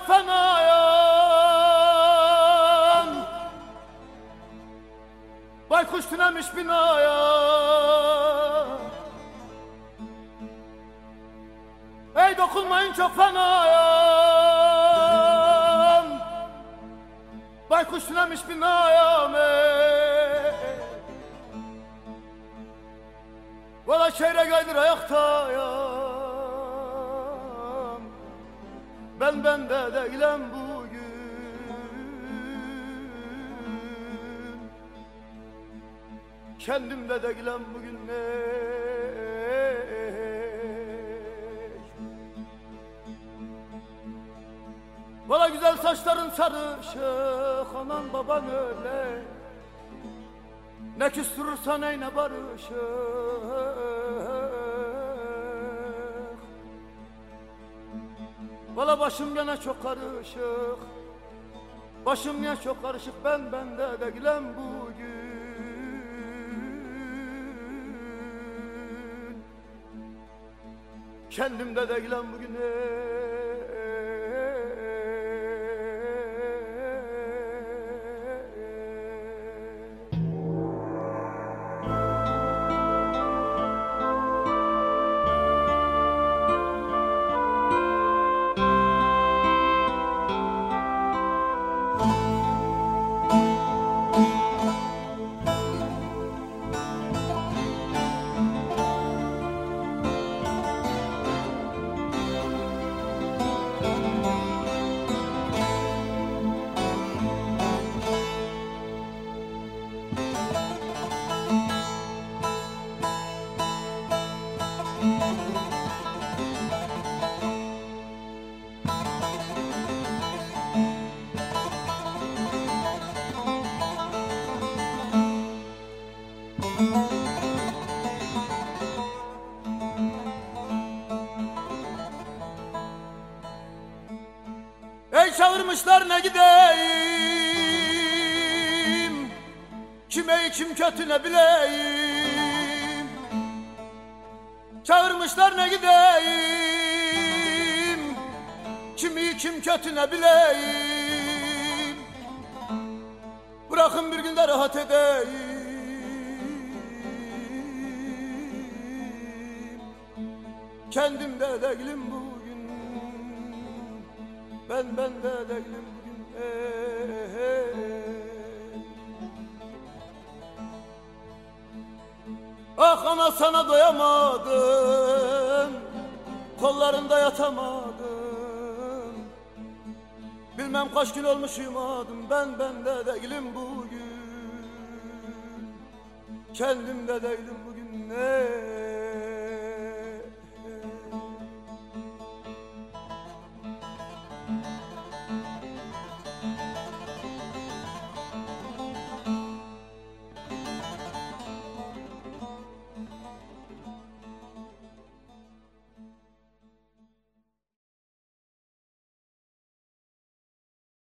çok fenayım. Baykuş tünemiş binaya. Ey dokunmayın çok fenayım. Baykuş tünemiş binaya. Valla çeyrek aydır ayaktayım. Ben bende değilim bugün. Kendimde değilim bugün. Valla güzel saçların sarışık, anan baban öyle. Ne küstürürsen ey ne barışık. Valla başım gene çok karışık. Başım niye çok karışık, ben bende değilim bugün. Kendimde değilim bugün. Ey çağırmışlar ne gideyim, kime iyi kim kötü ne bileyim. Çağırmışlar ne gideyim, kim iyi kim kötü ne bileyim. Bırakın bir günde rahat edeyim. Kendimde değilim bugün. Ben bende değilim bugün. Ah ana sana doyamadım, kollarında yatamadım. Bilmem kaç gün olmuş uyumadım. Ben bende değilim bugün. Kendimde değilim bugün.